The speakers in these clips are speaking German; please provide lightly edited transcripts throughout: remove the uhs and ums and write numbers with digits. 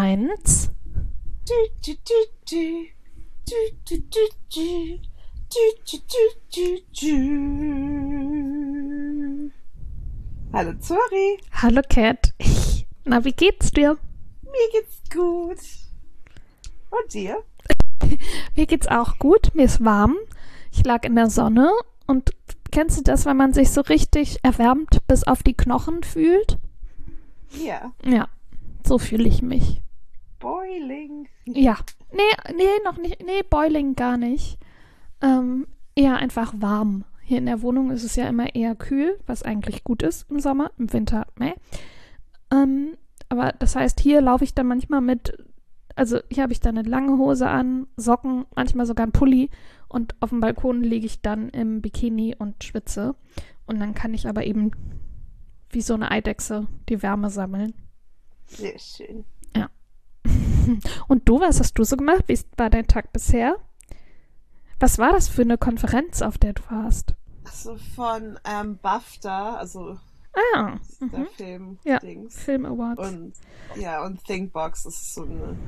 1. Hallo Zori. Hallo Kat. Na, wie geht's dir? Mir geht's gut. Und dir? Mir geht's auch gut. Mir ist warm. Ich lag in der Sonne. Und kennst du das, wenn man sich so richtig erwärmt bis auf die Knochen fühlt? Ja. Ja, so fühle ich mich. Boiling. Ja. Nee, noch nicht. Nee, Boiling gar nicht. Eher einfach warm. Hier in der Wohnung ist es ja immer eher kühl, was eigentlich gut ist im Sommer. Im Winter, meh. Aber das heißt, hier laufe ich dann manchmal also hier habe ich dann eine lange Hose an, Socken, manchmal sogar einen Pulli und auf dem Balkon liege ich dann im Bikini und schwitze. Und dann kann ich aber eben wie so eine Eidechse die Wärme sammeln. Sehr schön. Ja. Und du, was hast du so gemacht? Wie war dein Tag bisher? Was war das für eine Konferenz, auf der du warst? Also von BAFTA, also der Film Ja, Dings. Film Awards. Und Thinkbox, das ist so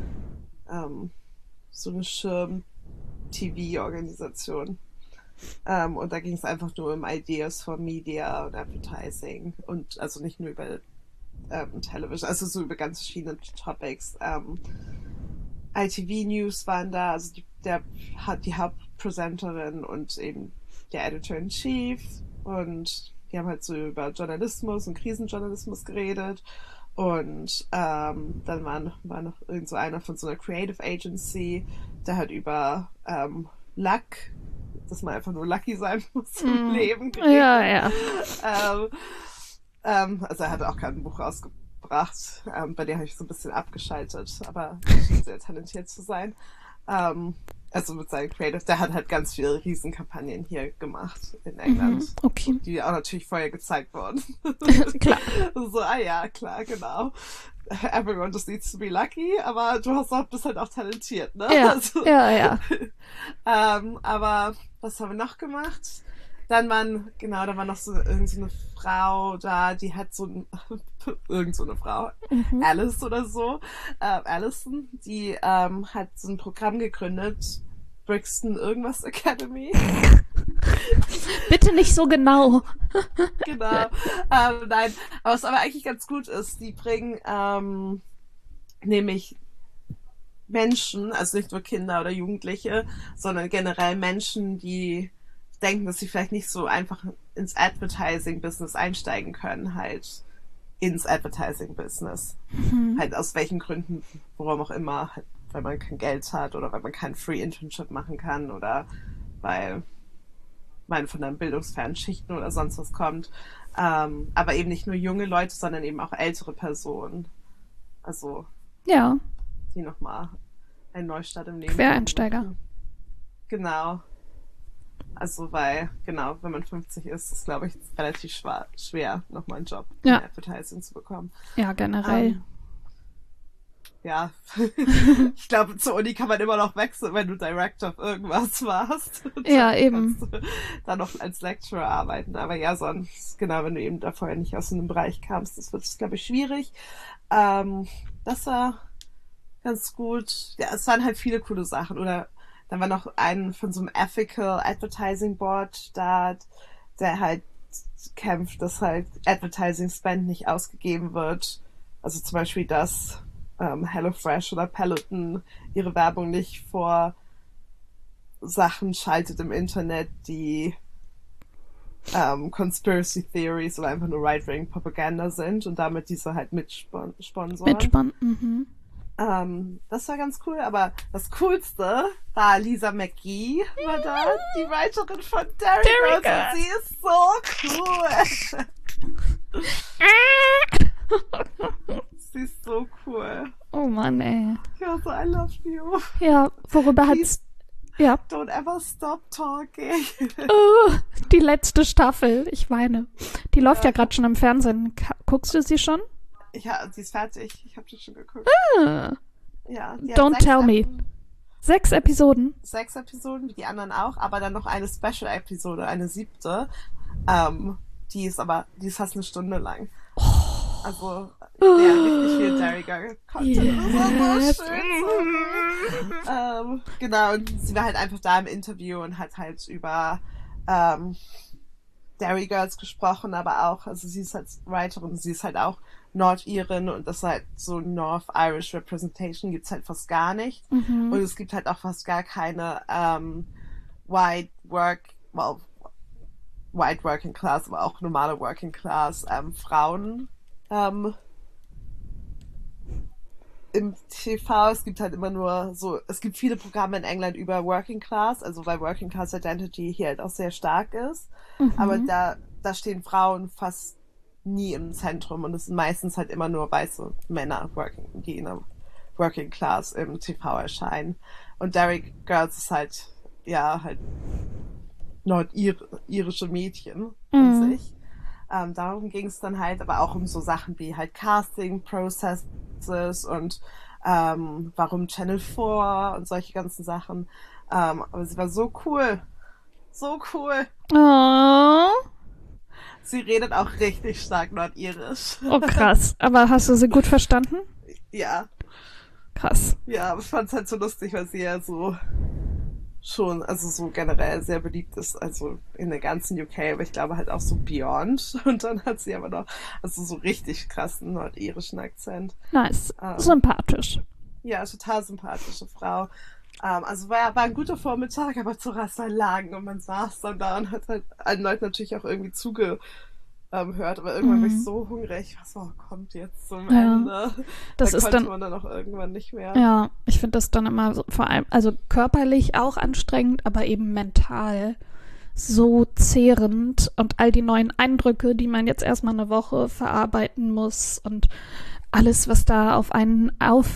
eine Schirm-TV-Organisation. Und da ging es einfach nur um Ideas for Media und Advertising und also nicht nur über Television, also so über ganz verschiedene Topics. ITV News waren da, also die Hauptpresenterin und eben der Editor-in-Chief und die haben halt so über Journalismus und Krisenjournalismus geredet und dann war noch irgend so einer von so einer Creative Agency, der hat über Luck, dass man einfach nur lucky sein muss im Leben geredet. Ja. Also er hat auch kein Buch rausgebracht, bei dem habe ich so ein bisschen abgeschaltet, aber er schien sehr talentiert zu sein. Also mit seinen Creative, der hat halt ganz viele Riesenkampagnen hier gemacht in England. Okay. Die auch natürlich vorher gezeigt wurden. Klar. So, ja, klar, genau. Everyone just needs to be lucky, aber bist halt auch talentiert, ne? Ja, also, ja. Aber was haben wir noch gemacht? Da war noch so irgend so eine Frau da, die hat irgend so eine Frau, Alice oder so, Alison, die hat so ein Programm gegründet, Brixton irgendwas Academy. Bitte nicht so genau. Genau. Nein, aber was aber eigentlich ganz gut ist, die bringen nämlich Menschen, also nicht nur Kinder oder Jugendliche, sondern generell Menschen, die denken, dass sie vielleicht nicht so einfach ins Advertising-Business einsteigen können, halt ins Advertising-Business. Halt aus welchen Gründen, warum auch immer, halt, weil man kein Geld hat oder weil man kein Free-Internship machen kann oder weil man von einer bildungsfernen Schichten oder sonst was kommt. Aber eben nicht nur junge Leute, sondern eben auch ältere Personen. Also ja, die nochmal einen Neustart im Leben. Quereinsteiger. Genau. Also weil, genau, wenn man 50 ist, ist, glaube ich, relativ schwer, nochmal einen Job in Advertising zu bekommen. Ja, generell. Ja, ich glaube, zur Uni kann man immer noch wechseln, wenn du Director of irgendwas warst. Ja, eben. Kannst du dann noch als Lecturer arbeiten. Aber ja, sonst, genau, wenn du eben da vorher nicht aus einem Bereich kamst, das wird, glaube ich, schwierig. Das war ganz gut. Ja, es waren halt viele coole Sachen. Oder dann war noch ein von so einem Ethical Advertising Board da, der halt kämpft, dass halt Advertising Spend nicht ausgegeben wird. Also zum Beispiel, dass HelloFresh oder Peloton ihre Werbung nicht vor Sachen schaltet im Internet, die Conspiracy Theories oder einfach nur Right-Wing-Propaganda sind und damit diese halt sponsoren. Das war ganz cool, aber das Coolste war Lisa McGee, war da, die Writerin von Derry Girls, und sie ist so cool. Sie ist so cool. Oh Mann, ey. Ja, so I love you. Ja, worüber hat's... Ja. Don't ever stop talking. Oh, die letzte Staffel. Ich weine. Die läuft ja gerade schon im Fernsehen. Guckst du sie schon? Ja, sie ist fertig. Ich habe die schon geguckt. Ja, Don't tell me. 6 Episoden? 6 Episoden, wie die anderen auch, aber dann noch eine Special-Episode, eine 7. Die ist fast eine Stunde lang. Oh. Also, der richtig viel Derry Girl Content. Yes. Das war so schön. Genau, und sie war halt einfach da im Interview und hat halt über Derry Girls gesprochen, aber auch, also sie ist halt Writerin, sie ist halt auch Nordirin und das halt so North Irish Representation gibt's halt fast gar nicht. Und es gibt halt auch fast gar keine White Working Class, aber auch normale Working Class Frauen im TV. Es gibt halt immer nur so, es gibt viele Programme in England über Working Class, also weil Working Class Identity hier halt auch sehr stark ist. Aber da stehen Frauen fast nie im Zentrum und es sind meistens halt immer nur weiße Männer, die in der Working Class im TV erscheinen. Und Derry Girls ist halt, ja, halt nordirische Mädchen an sich. Darum ging es dann halt, aber auch um so Sachen wie halt Casting Processes und warum Channel 4 und solche ganzen Sachen. Aber sie war so cool. So cool. Oh. Sie redet auch richtig stark nordirisch. Oh, krass. Aber hast du sie gut verstanden? Ja. Krass. Ja, aber ich fand es halt so lustig, weil sie ja so schon, also so generell sehr beliebt ist, also in der ganzen UK, aber ich glaube halt auch so beyond. Und dann hat sie aber noch, also so richtig krassen nordirischen Akzent. Nice. Sympathisch. Ja, total sympathische Frau. Also war ein guter Vormittag, aber zu lang und man saß dann da und hat halt allen Leuten natürlich auch irgendwie zugehört, aber irgendwann war ich so hungrig. Was kommt jetzt zum Ende? Das ist konnte man dann auch irgendwann nicht mehr. Ja, ich finde das dann immer so, vor allem, also körperlich auch anstrengend, aber eben mental so zehrend und all die neuen Eindrücke, die man jetzt erstmal eine Woche verarbeiten muss und alles, was da auf einen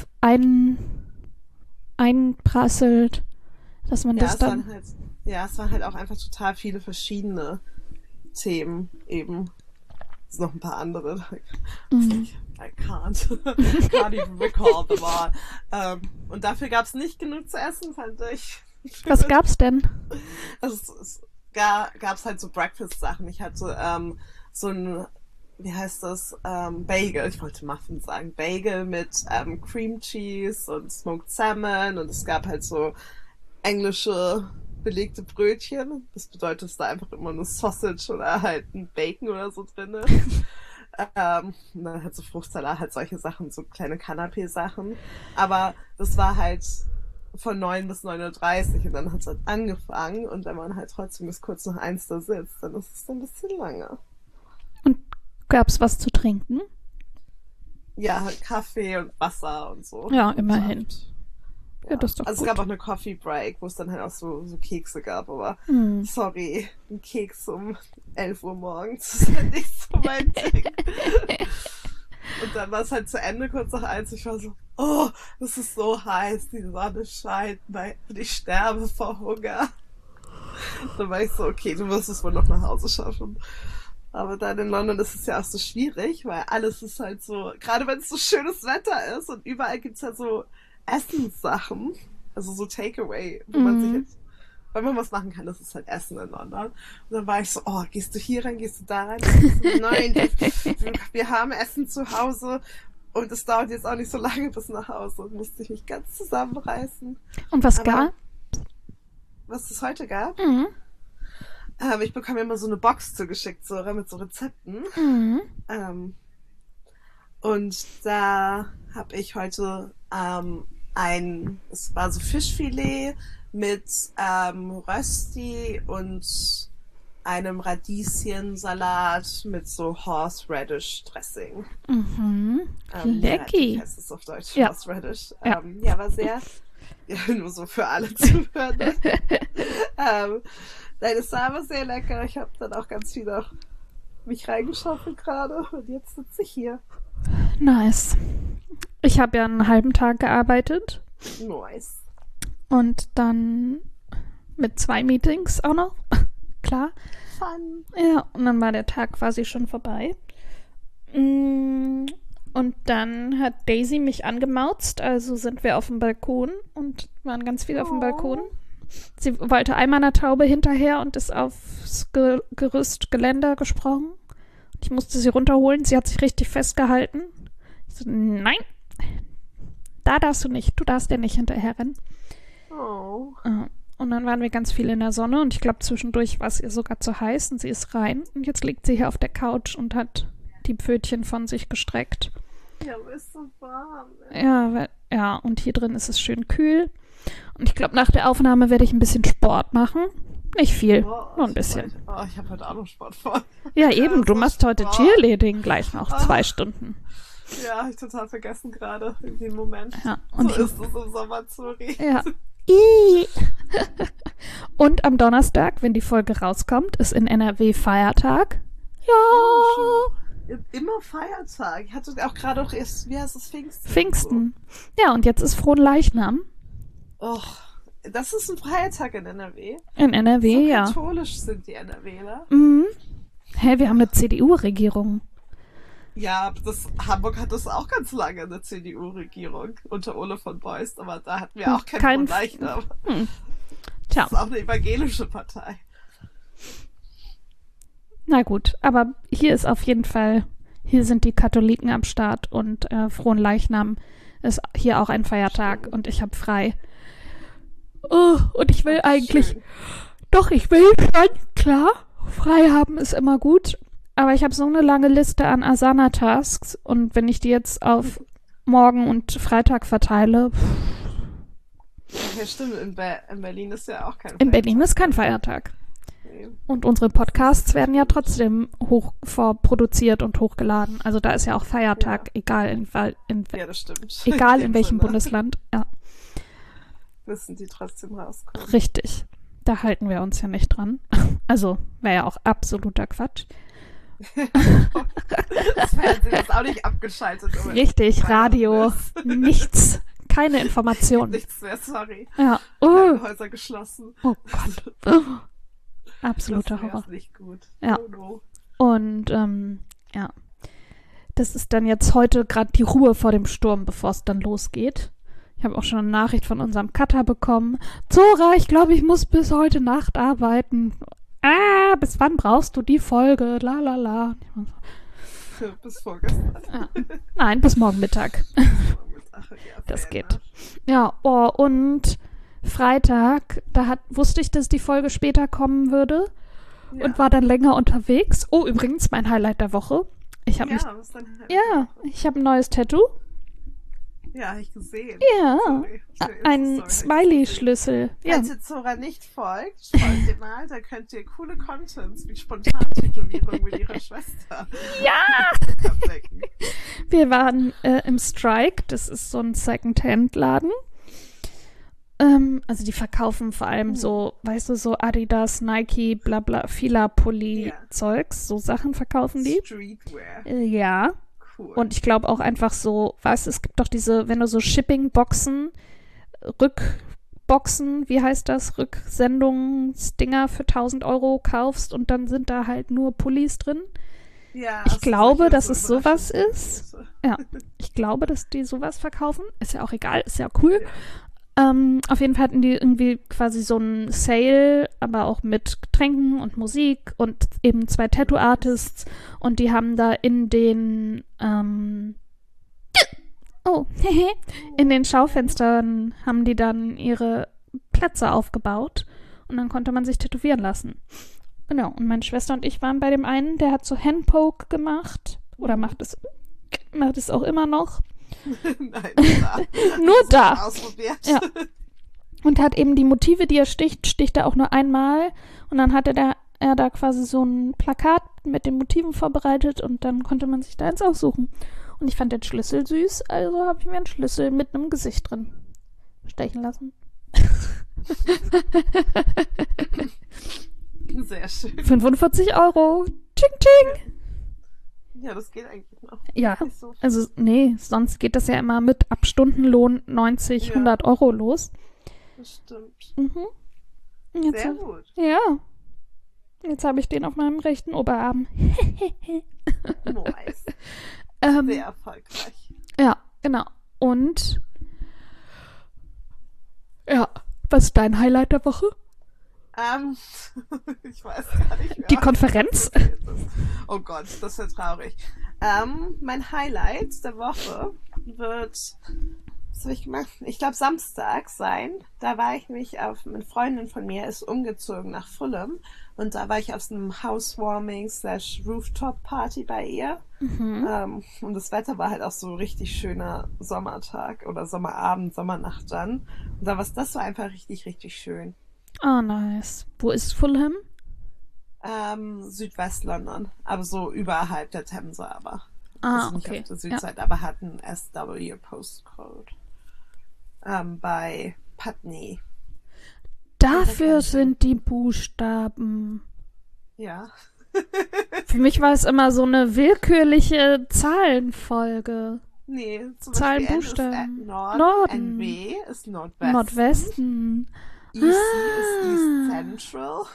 einprasselt, dass man das dann... Es waren halt auch einfach total viele verschiedene Themen eben. Es sind noch ein paar andere. I can't even recall them all. Und dafür gab es nicht genug zu essen, fand ich. Was gab's denn? Also es gab's halt so Breakfast-Sachen. Ich hatte so ein, wie heißt das, Bagel, ich wollte Muffin sagen, Bagel mit Cream Cheese und Smoked Salmon und es gab halt so englische belegte Brötchen. Das bedeutet, dass da einfach immer nur Sausage oder halt ein Bacon oder so drin ist. Und dann halt so Fruchtsalat, halt solche Sachen, so kleine Canapé-Sachen. Aber das war halt von 9 bis 9:30 Uhr und dann hat es halt angefangen und wenn man halt trotzdem bis kurz nach 1 da sitzt, dann ist es ein bisschen lange. Und gab's was zu trinken? Ja, halt Kaffee und Wasser und so. Ja, immerhin. Und, ja, das ist doch also gut. es gab auch eine Coffee Break, wo es dann halt auch so Kekse gab, aber sorry, ein Keks um 11 Uhr morgens ist halt nicht so mein Ding. Und dann war es halt zu Ende, kurz nach 1. Ich war so, oh, das ist so heiß, die Sonne scheint, und ich sterbe vor Hunger. Dann war ich so, okay, du wirst es wohl noch nach Hause schaffen. Aber dann in London ist es ja auch so schwierig, weil alles ist halt so, gerade wenn es so schönes Wetter ist und überall gibt's halt so Essenssachen, also so Takeaway, wo man sich jetzt, wenn man was machen kann, das ist halt Essen in London. Und dann war ich so, oh, gehst du hier rein, gehst du da rein? Nein, wir haben Essen zu Hause und es dauert jetzt auch nicht so lange bis nach Hause und musste ich mich ganz zusammenreißen. Und was gab? Was es heute gab? Ich bekomme immer so eine Box zugeschickt, so mit so Rezepten. Und da habe ich heute es war so Fischfilet mit Rösti und einem Radieschensalat mit so Horseradish Dressing. Lecky. Wie heißt es auf Deutsch? Ja. Horseradish. Ja. War sehr, nur so für alle zuhören. Nein, es war aber sehr lecker. Ich habe dann auch ganz viel noch mich reingeschaufelt gerade und jetzt sitze ich hier. Nice. Ich habe ja einen halben Tag gearbeitet. Nice. Und dann mit 2 Meetings auch noch. Klar. Fun. Ja, und dann war der Tag quasi schon vorbei. Und dann hat Daisy mich angemauzt, also sind wir auf dem Balkon und waren ganz viel auf dem Balkon. Sie wollte einmal einer Taube hinterher und ist aufs Geländer gesprungen. Ich musste sie runterholen. Sie hat sich richtig festgehalten. So, nein, da darfst du nicht. Du darfst ja nicht hinterher rennen. Oh. Und dann waren wir ganz viel in der Sonne und ich glaube, zwischendurch war es ihr sogar zu heiß und sie ist rein. Und jetzt liegt sie hier auf der Couch und hat die Pfötchen von sich gestreckt. Ja, aber ist so warm. Ja, und hier drin ist es schön kühl. Und ich glaube, nach der Aufnahme werde ich ein bisschen Sport machen. Nicht viel, nur ein bisschen. Ich habe heute auch noch Sport vor. Ja, eben, du machst heute Cheerleading gleich noch 2 Stunden. Ja, habe ich total vergessen gerade, irgendwie im Moment. Ja, und so ist es im Sommer, sorry. Ja. Und am Donnerstag, wenn die Folge rauskommt, ist in NRW Feiertag. Ja. Immer Feiertag. Ich hatte auch gerade auch erst, wie heißt es, Pfingsten? Pfingsten. Ja, und jetzt ist Fronleichnam. Och, das ist ein Feiertag in NRW. In NRW, so ja. Katholisch sind die NRWler. Mhm. Hä, wir haben eine CDU-Regierung. Ja, Hamburg hat das auch ganz lange, eine CDU-Regierung unter Ole von Beust, aber da hatten wir auch keinen Fronleichnam. Tja. Das ist auch eine evangelische Partei. Na gut, aber hier ist auf jeden Fall, hier sind die Katholiken am Start und Fronleichnam ist hier auch ein Feiertag. Schön. Und ich habe frei. Oh, und ich will eigentlich, schön. Doch, ich will schon, klar, frei haben ist immer gut, aber ich habe so eine lange Liste an Asana-Tasks und wenn ich die jetzt auf morgen und Freitag verteile. Ja, stimmt, in Berlin ist ja auch kein Feiertag. In Berlin ist kein Feiertag. Und unsere Podcasts werden ja trotzdem vorproduziert und hochgeladen. Also da ist ja auch Feiertag, egal ja, das stimmt. Egal in welchem Bundesland. Ja. Müssen die trotzdem rauskommen. Richtig. Da halten wir uns ja nicht dran. Also wäre ja auch absoluter Quatsch. Das Fernsehen ist auch nicht abgeschaltet. Richtig, Radio, nichts. Keine Informationen. Nichts mehr, sorry. Ja. Häuser geschlossen. Oh Gott. Absoluter Horror. Das ist nicht gut. Ja. Oh no. Und ja, das ist dann jetzt heute gerade die Ruhe vor dem Sturm, bevor es dann losgeht. Ich habe auch schon eine Nachricht von unserem Cutter bekommen. Zora, ich glaube, ich muss bis heute Nacht arbeiten. Bis wann brauchst du die Folge? La la la. Bis vorgestern. Ja. Nein, bis morgen Mittag. Das geht. Ja, und Freitag, wusste ich, dass die Folge später kommen würde und war dann länger unterwegs. Oh, übrigens, mein Highlight der Woche. Ich habe ein neues Tattoo. Ja, habe ich gesehen. Ja, ein Smiley-Schlüssel. Falls ihr Zora nicht folgt ihr mal, da könnt ihr coole Contents wie Spontan-Tätowierung mit ihrer Schwester. Ja! Wir waren im Strike, das ist so ein Second-Hand-Laden. Also die verkaufen vor allem so, weißt du, so Adidas, Nike, bla bla, Fila-Pulli-Zeugs, so Sachen verkaufen die. Streetwear. Ja. Cool. Und ich glaube auch einfach so, weißt du, es gibt doch diese, wenn du so Shipping-Boxen, Rückboxen, wie heißt das, Rücksendungsdinger für 1.000 € kaufst und dann sind da halt nur Pullis drin. Ja, ich glaube, dass es sowas ist. Ja, ich glaube, dass die sowas verkaufen. Ist ja auch egal, ist ja cool. Ja. Auf jeden Fall hatten die irgendwie quasi so einen Sale, aber auch mit Getränken und Musik und eben 2 Tattoo-Artists und die haben da in den in den Schaufenstern haben die dann ihre Plätze aufgebaut und dann konnte man sich tätowieren lassen. Genau, und meine Schwester und ich waren bei dem einen, der hat so Handpoke gemacht oder macht es auch immer noch. Nein, nur da. Ausprobiert. Ja. Und hat eben die Motive, die er sticht er auch nur einmal. Und dann hatte er da quasi so ein Plakat mit den Motiven vorbereitet und dann konnte man sich da eins aussuchen. Und ich fand den Schlüssel süß, also habe ich mir einen Schlüssel mit einem Gesicht drin stechen lassen. Sehr schön. 45 €. Tsching, tsching. Ja, das geht eigentlich noch. Ja, also nee, sonst geht das ja immer mit ab Stundenlohn 90, 100 € los. Das stimmt. Mhm. Sehr gut. Ja. Jetzt habe ich den auf meinem rechten Oberarm. Nice. Sehr erfolgreich. Ja, genau. Und ja, was ist dein Highlight der Woche? Ich weiß gar nicht mehr. Die Konferenz? Oh Gott, das ist ja traurig. Mein Highlight der Woche wird, was habe ich gemacht? Ich glaube Samstag sein. Da war ich nämlich eine Freundin von mir ist umgezogen nach Fulham und da war ich auf so einem Housewarming/Rooftop-Party bei ihr. Und das Wetter war halt auch so richtig schöner Sommertag oder Sommerabend, Sommernacht dann. Und das war einfach richtig, richtig schön. Oh, nice. Wo ist Fulham? Südwest-London, aber so überhalb der Themse aber. Ah, Also nicht okay. auf der Ja. Südseite, aber hat einen SW-Postcode. Bei Putney. Dafür sind die Buchstaben. Ja. Für mich war es immer so eine willkürliche Zahlenfolge. Nee, zum Zahlen, Beispiel N ist Buchstaben. Nord, Norden. NW ist Nordwesten. Nordwesten. EC ist East Central.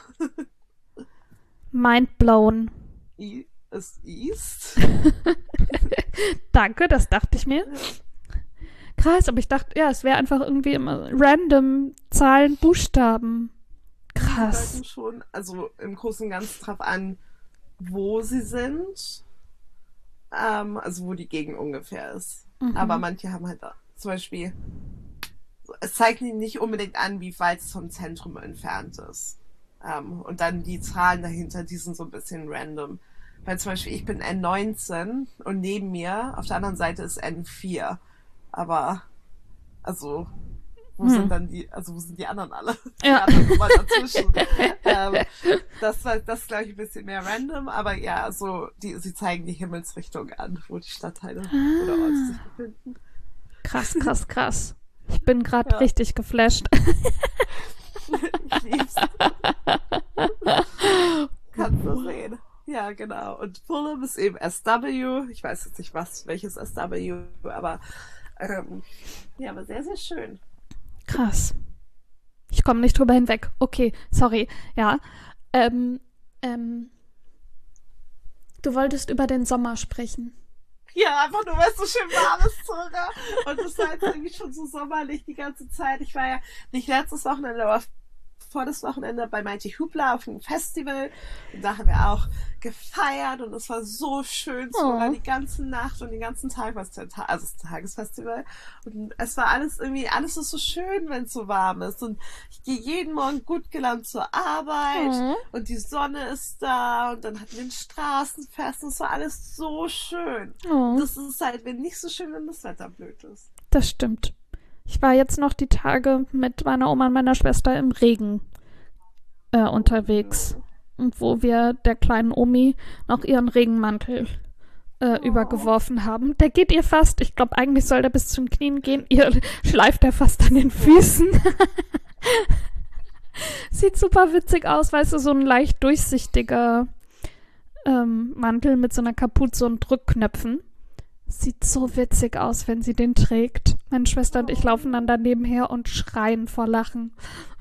Mind blown. E ist East. Danke, das dachte ich mir. Krass, aber ich dachte, ja, es wäre einfach irgendwie immer random Zahlen, Buchstaben. Die Krass. deuten schon, also im Großen und Ganzen drauf an, wo sie sind. Also wo die Gegend ungefähr ist. Aber manche haben halt zum Beispiel, es zeigt ihnen nicht unbedingt an, wie weit es vom Zentrum entfernt ist. Und dann die Zahlen dahinter, die sind so ein bisschen random. Weil zum Beispiel ich bin N19 und neben mir auf der anderen Seite ist N4. Aber, also, wo sind die anderen alle? Ja. Die anderen Nummern dazwischen. Das ist, glaube ich, ein bisschen mehr random, aber ja, so, sie zeigen die Himmelsrichtung an, wo die Stadtteile oder Orte sich befinden. Krass, krass, krass. Ich bin gerade richtig geflasht. Ich lieb's. Kannst du sehen. Ja, genau. Und Fulham ist eben SW. Ich weiß jetzt nicht, welches SW, aber ja, aber sehr, sehr schön. Krass. Ich komme nicht drüber hinweg. Okay, sorry. Ja. Du wolltest über den Sommer sprechen. Ja, einfach nur, weil es so schön warm ist, Zora. Und es war jetzt irgendwie schon so sommerlich die ganze Zeit. Ich war ja nicht letztes Wochenende, aber vor das Wochenende bei Mighty Hoopla auf einem Festival. Und da haben wir auch gefeiert und es war so schön, Zora, die ganze Nacht und den ganzen Tag, also das Tagesfestival. Und es war alles ist so schön, wenn es so warm ist. Und ich gehe jeden Morgen gut gelaunt zur Arbeit und die Sonne ist da und dann hatten wir ein Straßenfest und es war alles so schön. Das ist halt, wenn nicht so schön, wenn das Wetter blöd ist. Das stimmt. Ich war jetzt noch die Tage mit meiner Oma und meiner Schwester im Regen unterwegs. Und wo wir der kleinen Omi noch ihren Regenmantel übergeworfen haben. Der geht ihr fast. Ich glaube, eigentlich soll der bis zu den Knien gehen. Ihr schleift er fast an den Füßen. Sieht super witzig aus, weißt du, so ein leicht durchsichtiger Mantel mit so einer Kapuze und Drückknöpfen. Sieht so witzig aus, wenn sie den trägt. Meine Schwester und ich laufen dann daneben her und schreien vor Lachen.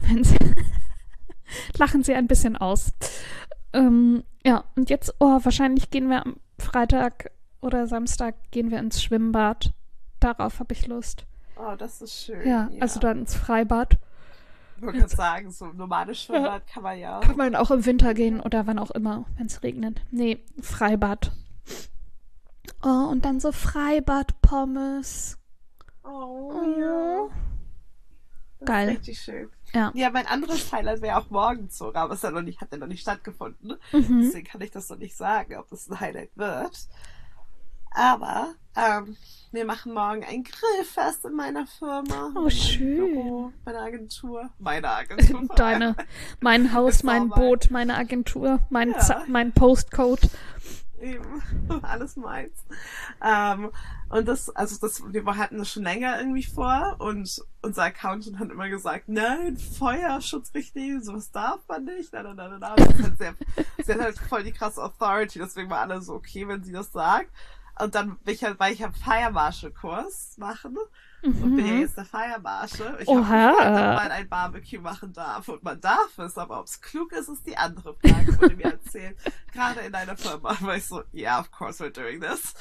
Lachen sie ein bisschen aus. Ja, und jetzt, wahrscheinlich gehen wir am Freitag oder Samstag gehen wir ins Schwimmbad. Darauf habe ich Lust. Oh, das ist schön. Ja, also dann ins Freibad. Ich wollte gerade sagen, so ein normales Schwimmbad kann man ja. Kann man auch im Winter gehen oder wann auch immer, wenn es regnet. Nee, Freibad. Oh, und dann so Freibad-Pommes. Ja. Geil. Ist richtig schön. Ja. Ja, mein anderes Highlight wäre auch morgen sogar, aber hat ja noch nicht stattgefunden. Deswegen kann ich das noch nicht sagen, ob das ein Highlight wird. Aber wir machen morgen ein Grillfest in meiner Firma. Oh, schön. Büro, meine Agentur. Mein Haus, mein Boot, meine Agentur, mein Postcode. Eben, alles meins. Und wir hatten das schon länger irgendwie vor und unser Accountant hat immer gesagt, nein, Feuerschutzrichtlinien, sowas darf man nicht. Nein. Das ist halt sie hat halt voll die krasse Authority, deswegen war alle so, okay, wenn sie das sagt. Und dann weil ich Fire Marshal Kurs machen und bin ja jetzt der Fire Marshal. Ich habe gefragt, ob man ein Barbecue machen darf. Und man darf es, aber ob es klug ist, ist die andere Frage, wurde mir erzählt. Gerade in einer Firma war ich so, yeah, of course we're doing this.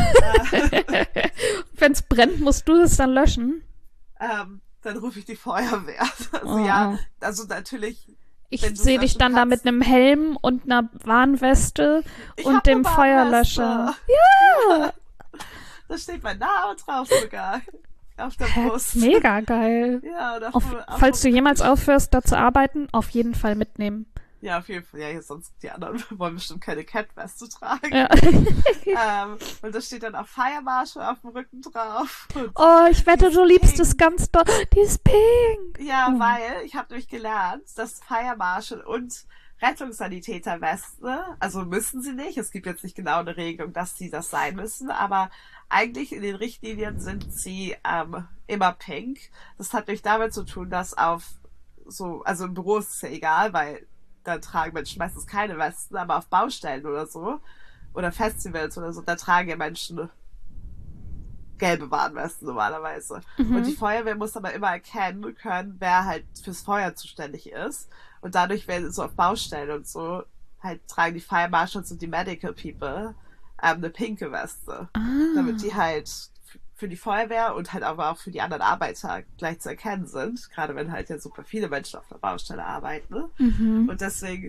Wenn es brennt, musst du es dann löschen? Dann rufe ich die Feuerwehr. Also also natürlich Ich wenn du's sehe dich löschen dann da mit kannst. einem Helm und einer Warnweste Ich und hab eine dem Feuerlöscher. Warnweste. Da steht mein Name drauf sogar. Auf der Hä? Brust. Mega geil. Ja, und Falls du jemals aufhörst, da zu arbeiten, auf jeden Fall mitnehmen. Ja, auf jeden Fall. Ja, sonst die anderen wollen bestimmt keine Catweste tragen. Ja. Und da steht dann auch Fire Marshal auf dem Rücken drauf. Und Oh, ich wette, du liebst pink. es ganz doll. Die ist pink. Ja, Oh. weil ich habe nämlich gelernt, dass Fire Marshal und Rettungssanitäterweste, also müssen sie nicht, es gibt jetzt nicht genau eine Regelung, dass sie das sein müssen, aber eigentlich in den Richtlinien sind sie immer pink. Das hat nämlich damit zu tun, dass also im Büro ist es ja egal, weil da tragen Menschen meistens keine Westen, aber auf Baustellen oder so, oder Festivals oder so, da tragen ja Menschen gelbe Warnwesten normalerweise. Und die Feuerwehr muss aber immer erkennen können, wer halt fürs Feuer zuständig ist. Und dadurch, wenn so auf Baustellen und so, halt tragen die Fire Marshals und die Medical People eine pinke Weste. Damit die halt für die Feuerwehr und halt aber auch für die anderen Arbeiter gleich zu erkennen sind. Gerade wenn halt ja super viele Menschen auf der Baustelle arbeiten. Ne? Und deswegen,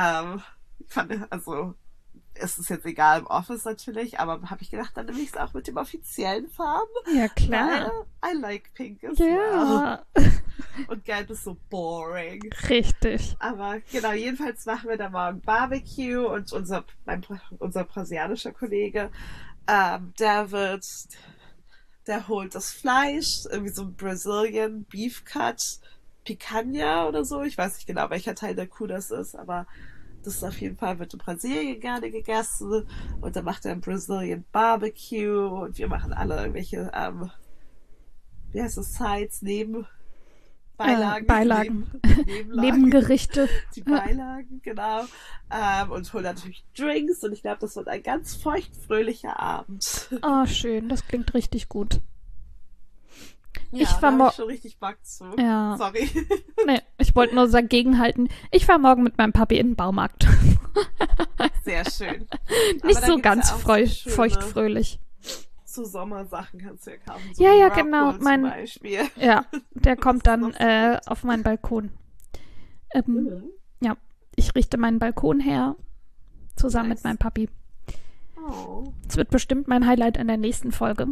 also es ist jetzt egal im Office natürlich, aber habe ich gedacht, dann nehme ich es auch mit dem offiziellen Farben. Ja, klar. Weil I like pink as well. Ja, Und gelb ist so boring. richtig. Aber genau, jedenfalls machen wir da morgen Barbecue und unser brasilianischer Kollege, der holt das Fleisch, irgendwie so ein Brazilian Beef Cut, Picanha oder so. Ich weiß nicht genau, welcher Teil der Kuh das ist, aber das ist auf jeden Fall, wird in Brasilien gerne gegessen. Und dann macht er ein Brazilian Barbecue und wir machen alle irgendwelche, wie heißt das, Sides, Beilagen. Nebengerichte. Die Beilagen, genau. Und holen natürlich Drinks und ich glaube, das wird ein ganz feuchtfröhlicher Abend. Oh, schön. Das klingt richtig gut. Ja, Ich war da hab ich schon richtig Bock zu. Ja. Sorry. Nee, ich wollte nur dagegenhalten. Ich fahre morgen mit meinem Papi in den Baumarkt. Sehr schön. Nicht Aber da so gibt's ganz ja auch so schöne- feuchtfröhlich. So Sommersachen kannst du ja kaufen. So Ja, wie ja, Rockwool genau, zum Beispiel. Ja, der kommt dann noch so gut. auf meinen Balkon. Ja, ich richte meinen Balkon her, zusammen Nice. mit meinem Papi. Oh. Es wird bestimmt mein Highlight in der nächsten Folge.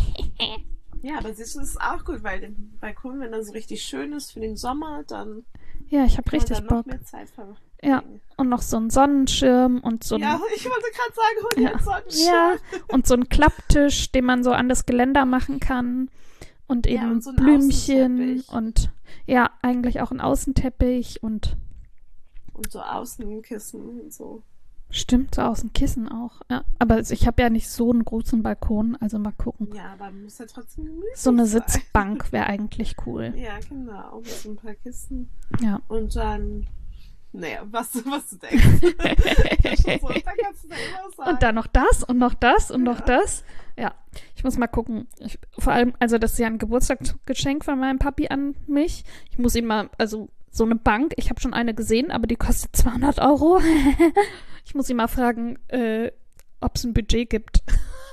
Ja, aber siehst du, das ist auch gut, weil der Balkon, wenn er so richtig schön ist für den Sommer, dann Ja, ich habe kann man richtig dann noch Bock. mehr Zeit verbringen. Ja, und noch so einen Sonnenschirm und so Ja, ein, ich wollte gerade sagen, hol dir Ja. einen Sonnenschirm. ja, und so einen Klapptisch, den man so an das Geländer machen kann. Und Ja, eben und so einen Blümchen Außenteppich. und ja, eigentlich auch ein Außenteppich und Und so Außenkissen und so. stimmt, so Außenkissen auch. Ja, aber ich habe ja nicht so einen großen Balkon, also mal gucken. Ja, aber muss ja trotzdem gemütlich So eine sein. Sitzbank wäre eigentlich cool. Ja, genau. Mit so ein paar Kissen. Ja. Und dann, naja, was du denkst. So, da kannst du da immer sagen. Und dann noch das und noch das und noch Ja. das. Ja, ich muss mal gucken. Vor allem, also das ist ja ein Geburtstagsgeschenk von meinem Papi an mich. Ich muss ihm mal, also so eine Bank, ich habe schon eine gesehen, aber die kostet 200 Euro. Ich muss ihn mal fragen, ob es ein Budget gibt.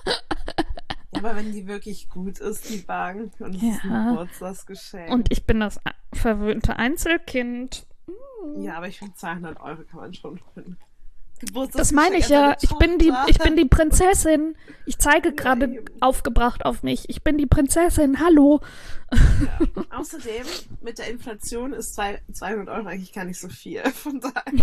Ja, aber wenn die wirklich gut ist, die Bank, und es ist Ja. ein Geburtstagsgeschenk. Und ich bin das verwöhnte Einzelkind. Ja, aber ich finde 200 Euro kann man schon finden. Das meine ich ja. Ich bin die Prinzessin. Ich zeige gerade eben. aufgebracht auf mich. Ich bin die Prinzessin. Hallo. Ja. Außerdem, mit der Inflation ist 200 Euro eigentlich gar nicht so viel. Von daher.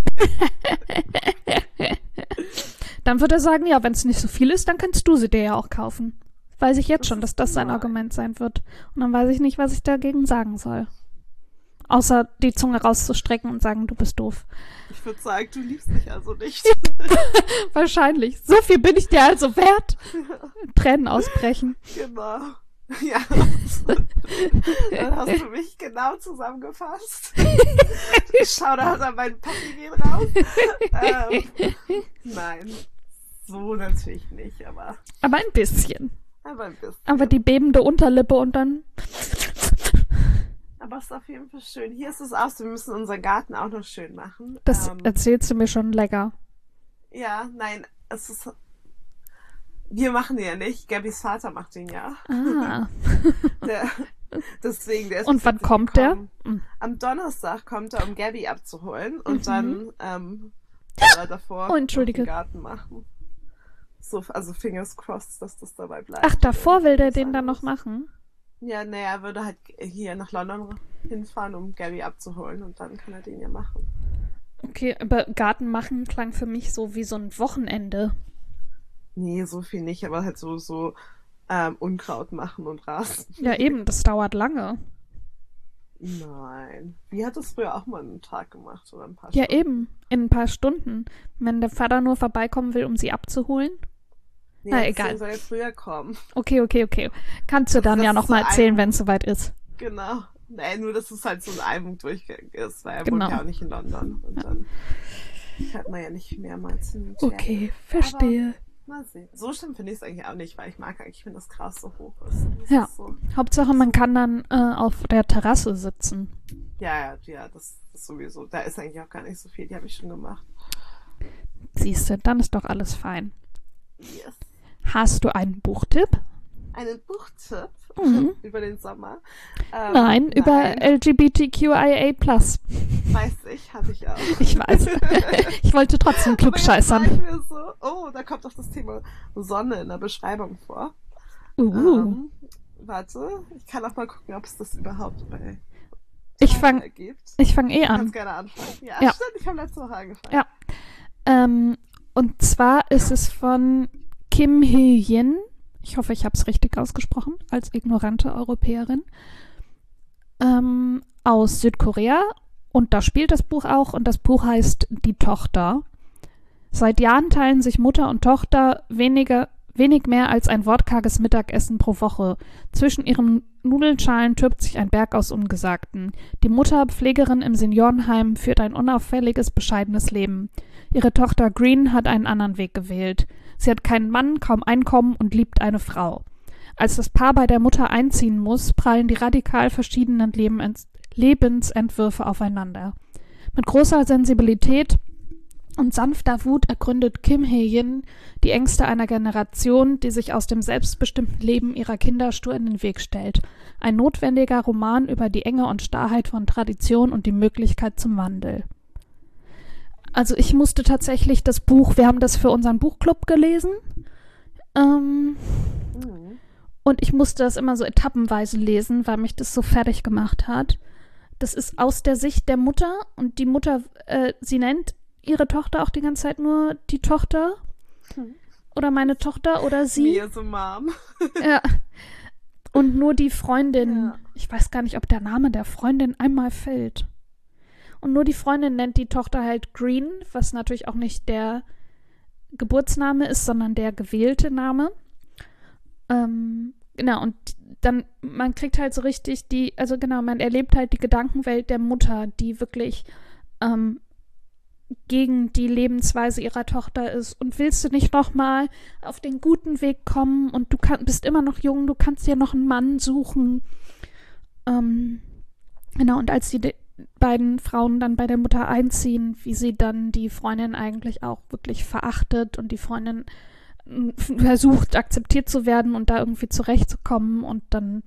Dann würde er sagen, ja, wenn es nicht so viel ist, dann kannst du sie dir ja auch kaufen. Weiß ich jetzt Das schon, dass ist das sein gemein. Argument sein wird. Und dann weiß ich nicht, was ich dagegen sagen soll. Außer die Zunge rauszustrecken und sagen, du bist doof. Ich würde sagen, du liebst mich also nicht. Wahrscheinlich. So viel bin ich dir also wert. Tränen ausbrechen. Genau. Ja. Dann hast du mich genau zusammengefasst. Shoutout an meinen Papi gehen raus. Nein, so natürlich nicht, aber Aber ein bisschen. ein bisschen. Aber die bebende Unterlippe und dann... Aber es ist auf jeden Fall schön. Hier ist es auch so, wir müssen unseren Garten auch noch schön machen. Das erzählst du mir schon lecker. Ja, nein, es ist... Wir machen den ja nicht. Gabys Vater macht den ja. Ah. Deswegen, der ist Und bis wann jetzt kommt nicht gekommen. der? Hm. am Donnerstag kommt er, um Gabby abzuholen und dann davor Oh, entschuldige. den Garten machen. So, also fingers crossed, dass das dabei bleibt. Ach, davor will der den dann noch machen? Ja, naja, er würde halt hier nach London hinfahren, um Gabby abzuholen und dann kann er den ja machen. Okay, aber Garten machen klang für mich so wie so ein Wochenende. Nee, so viel nicht, aber halt so Unkraut machen und Rasen. Ja, eben, das dauert lange. Nein. Wie hat das früher auch mal einen Tag gemacht oder ein paar Ja, Stunden? eben, in ein paar Stunden. Wenn der Vater nur vorbeikommen will, um sie abzuholen. Nee, Na, deswegen egal. soll er früher kommen. Okay. Kannst du dann Das ja ist nochmal so erzählen, ein- wenn es soweit ist. Genau. Nee, nur, dass es halt so ein Albumdurchgang ist, weil er Genau. wohnt ja auch nicht in London. Und dann fährt man ja nicht mehrmals hin und her. Okay, verstehe. Mal sehen. So schlimm finde ich es eigentlich auch nicht, weil ich mag eigentlich, wenn das Gras so hoch ist. Das Ja. ist so, Hauptsache, man kann dann auf der Terrasse sitzen. ja, das ist sowieso. Da ist eigentlich auch gar nicht so viel. Die habe ich schon gemacht. Siehste, dann ist doch alles fein. Yes. Hast du einen Buchtipp? Einen Buchtipp Mhm. über den Sommer. Nein, über LGBTQIA+. Weiß ich, hatte ich auch. Ich weiß. Ich wollte trotzdem Aber jetzt war klugscheißern. ich mir so, da kommt auch das Thema Sonne in der Beschreibung vor. Warte, ich kann auch mal gucken, ob es das überhaupt bei Ich Tidal fang gibt. Ich fange Du an. kannst gerne anfangen. Ja, Ja. stimmt, ich habe letzte Woche angefangen. Ja. Und zwar ist es von Kim Hye-jin. Ich hoffe, ich habe es richtig ausgesprochen, als ignorante Europäerin. Aus Südkorea. Und da spielt das Buch auch. Und das Buch heißt Die Tochter. Seit Jahren teilen sich Mutter und Tochter wenig mehr als ein wortkarges Mittagessen pro Woche. Zwischen ihren Nudelschalen türmt sich ein Berg aus Ungesagten. Die Mutter, Pflegerin im Seniorenheim, führt ein unauffälliges, bescheidenes Leben. Ihre Tochter Green hat einen anderen Weg gewählt. Sie hat keinen Mann, kaum Einkommen und liebt eine Frau. Als das Paar bei der Mutter einziehen muss, prallen die radikal verschiedenen Lebensentwürfe aufeinander. Mit großer Sensibilität und sanfter Wut ergründet Kim Hye-jin die Ängste einer Generation, die sich aus dem selbstbestimmten Leben ihrer Kinder stur in den Weg stellt. Ein notwendiger Roman über die Enge und Starrheit von Tradition und die Möglichkeit zum Wandel. Also ich musste tatsächlich das Buch, wir haben das für unseren Buchclub gelesen, und ich musste das immer so etappenweise lesen, weil mich das so fertig gemacht hat. Das ist aus der Sicht der Mutter und die Mutter, sie nennt ihre Tochter auch die ganze Zeit nur die Tochter oder meine Tochter oder sie. Me as a mom. Ja. Und nur die Freundin, Ja. ich weiß gar nicht, ob der Name der Freundin einmal fällt. Und nur die Freundin nennt die Tochter halt Green, was natürlich auch nicht der Geburtsname ist, sondern der gewählte Name. Genau, und dann, man kriegt halt so richtig man erlebt halt die Gedankenwelt der Mutter, die wirklich gegen die Lebensweise ihrer Tochter ist. Und willst du nicht nochmal auf den guten Weg kommen und du bist immer noch jung, du kannst dir noch einen Mann suchen. Genau, und als die beiden Frauen dann bei der Mutter einziehen, wie sie dann die Freundin eigentlich auch wirklich verachtet und die Freundin versucht, akzeptiert zu werden und da irgendwie zurechtzukommen und dann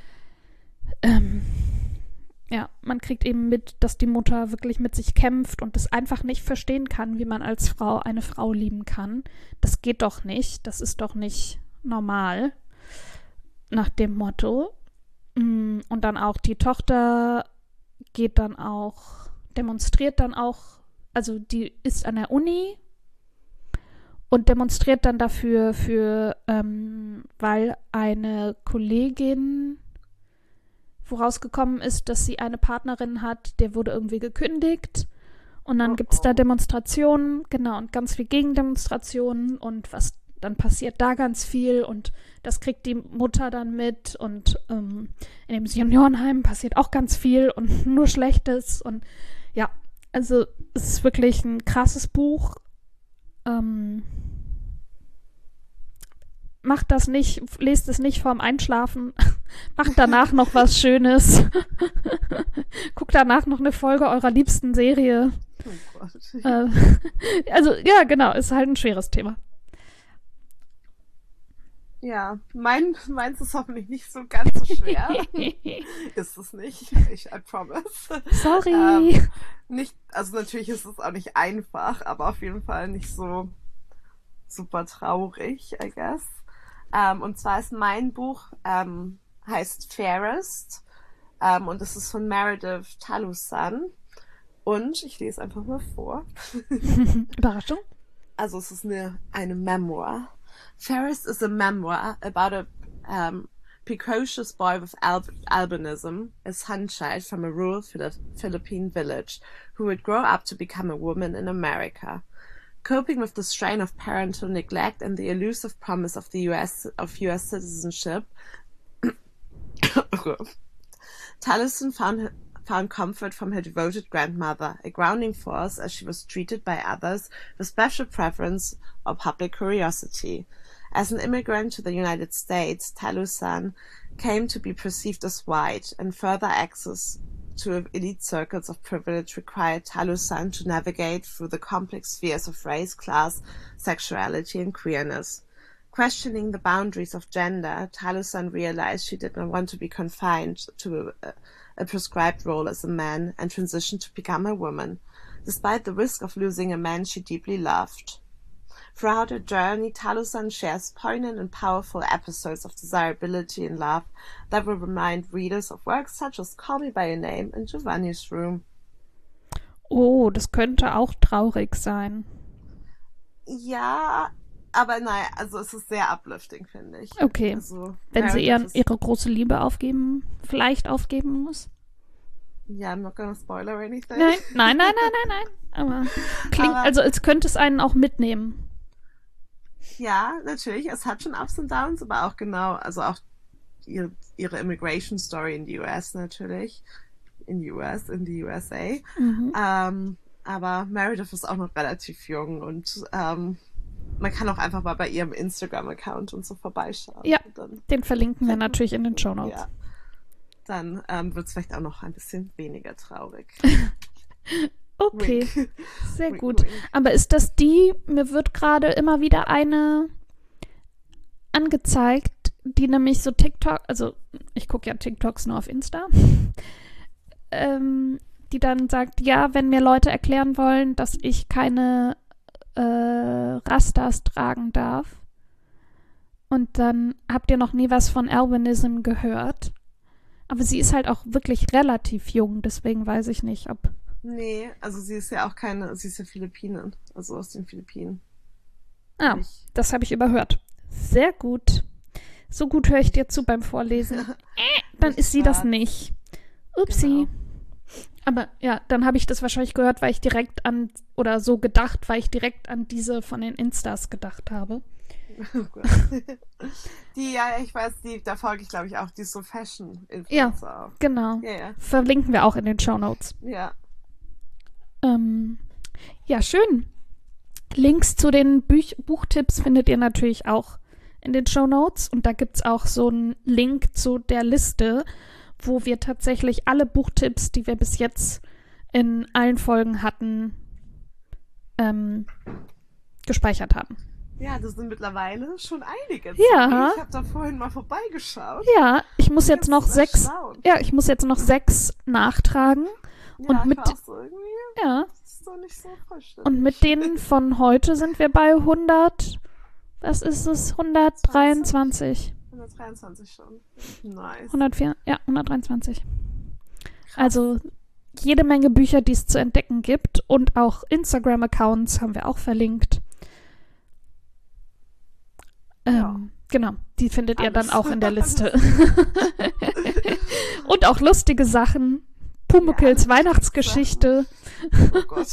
man kriegt eben mit, dass die Mutter wirklich mit sich kämpft und das einfach nicht verstehen kann, wie man als Frau eine Frau lieben kann. Das geht doch nicht, das ist doch nicht normal, nach dem Motto. Und dann auch die Tochter demonstriert dann auch, also die ist an der Uni und demonstriert dann dafür, weil eine Kollegin vorausgekommen ist, dass sie eine Partnerin hat, der wurde irgendwie gekündigt und dann gibt es da Demonstrationen, genau, und ganz viel Gegendemonstrationen und was dann passiert da ganz viel und das kriegt die Mutter dann mit und in dem Seniorenheim passiert auch ganz viel und nur Schlechtes und ja, also es ist wirklich ein krasses Buch. Macht das nicht, lest es nicht vorm Einschlafen, macht danach noch was Schönes, guckt danach noch eine Folge eurer liebsten Serie. Oh Gott. Also ja, genau, ist halt ein schweres Thema. Ja, meins ist hoffentlich nicht so ganz so schwer. Ist es nicht. I promise. Sorry. Nicht, also natürlich ist es auch nicht einfach, aber auf jeden Fall nicht so super traurig, I guess. Und zwar ist mein Buch, heißt Fairest, und es ist von Meredith Talusan. Und ich lese einfach mal vor. Überraschung. Also es ist eine Memoir. Fairest is a memoir about a precocious boy with albinism, a son child from a rural Philippine village, who would grow up to become a woman in America. Coping with the strain of parental neglect and the elusive promise of US citizenship, Taliesin found comfort from her devoted grandmother, a grounding force as she was treated by others with special preference or public curiosity. As an immigrant to the United States, Talusan came to be perceived as white, and further access to elite circles of privilege required Talusan to navigate through the complex spheres of race, class, sexuality, and queerness. Questioning the boundaries of gender, Talusan realized she did not want to be confined to a prescribed role as a man and transitioned to become a woman, despite the risk of losing a man she deeply loved. Throughout her journey, Talusan shares poignant and powerful episodes of desirability and love that will remind readers of works such as Call Me By Your Name and Giovanni's Room. Oh, das könnte auch traurig sein. Ja, aber naja, also es ist sehr uplifting, finde ich. Okay, also, wenn sie ihre große Liebe vielleicht aufgeben muss. Ja, I'm not gonna spoil or anything. Nein. Aber klingt, also als könnte es einen auch mitnehmen. Ja, natürlich. Es hat schon Ups und Downs, aber auch genau, also auch ihre Immigration Story in die US natürlich. In die USA. Aber Meredith ist auch noch relativ jung und man kann auch einfach mal bei ihrem Instagram-Account und so vorbeischauen. Ja, den verlinken wir natürlich in den Shownotes. Ja. Dann wird es vielleicht auch noch ein bisschen weniger traurig. Okay, sehr gut. Aber ist das mir wird gerade immer wieder eine angezeigt, die nämlich so TikTok, also ich gucke ja TikToks nur auf Insta, die dann sagt, ja, wenn mir Leute erklären wollen, dass ich keine Rastas tragen darf und dann habt ihr noch nie was von Albinism gehört. Aber sie ist halt auch wirklich relativ jung, deswegen weiß ich nicht, ob... Nee, also sie ist ja Philippinin, also aus den Philippinen. Ah, das habe ich überhört. Sehr gut. So gut höre ich dir zu beim Vorlesen. Dann ist sie das nicht. Upsi. Genau. Aber ja, dann habe ich das wahrscheinlich gehört, weil ich direkt weil ich direkt an diese von den Instas gedacht habe. Oh Gott. Ich weiß, da folge ich, glaube ich, auch, die ist so Fashion-Influencer. Ja, genau. Ja. Verlinken wir auch in den Shownotes. Ja. Ja, schön. Links zu den Buchtipps findet ihr natürlich auch in den Shownotes. Und da gibt es auch so einen Link zu der Liste, wo wir tatsächlich alle Buchtipps, die wir bis jetzt in allen Folgen hatten, gespeichert haben. Ja, das sind mittlerweile schon einige. Ja. Ich habe da vorhin mal vorbeigeschaut. Ja, ich muss jetzt noch 6 nachtragen. Ja, Und mit, so ja. Das ist doch nicht so vollständig. Und mit denen von heute sind wir bei 100, was ist es? 123. 123 schon. Nice. 123. Krass. Also jede Menge Bücher, die es zu entdecken gibt. Und auch Instagram-Accounts haben wir auch verlinkt. Genau, die findet ihr dann auch in der Liste. Und auch lustige Sachen. Pumuckls Weihnachtsgeschichte. Oh Gott.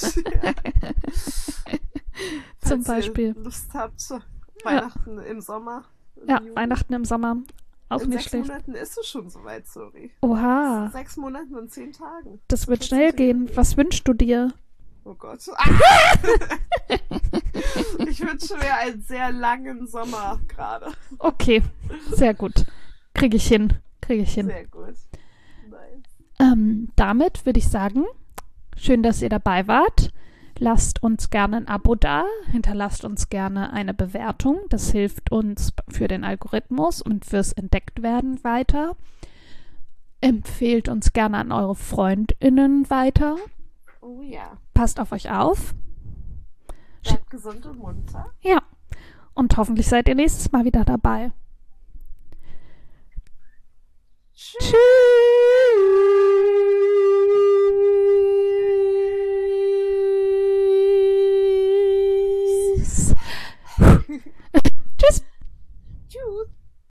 Zum Beispiel. Ihr Lust habt, Weihnachten im Sommer. Ja, Weihnachten im Sommer. Auch nicht schlecht. In 6 Monaten ist es schon soweit, sorry. Oha. 6 Monaten und 10 Tagen. Das wird schnell gehen. Was wünschst du dir? Oh Gott. Ich wünsche mir einen sehr langen Sommer gerade. Okay, sehr gut. Kriege ich hin. Sehr gut. Nice. Damit würde ich sagen, schön, dass ihr dabei wart. Lasst uns gerne ein Abo da, hinterlasst uns gerne eine Bewertung. Das hilft uns für den Algorithmus und fürs Entdecktwerden weiter. Empfehlt uns gerne an eure FreundInnen weiter. Oh ja. Passt auf euch auf. Bleibt gesund und munter. Ja. Und hoffentlich seid ihr nächstes Mal wieder dabei. Tschüss. Tschüss.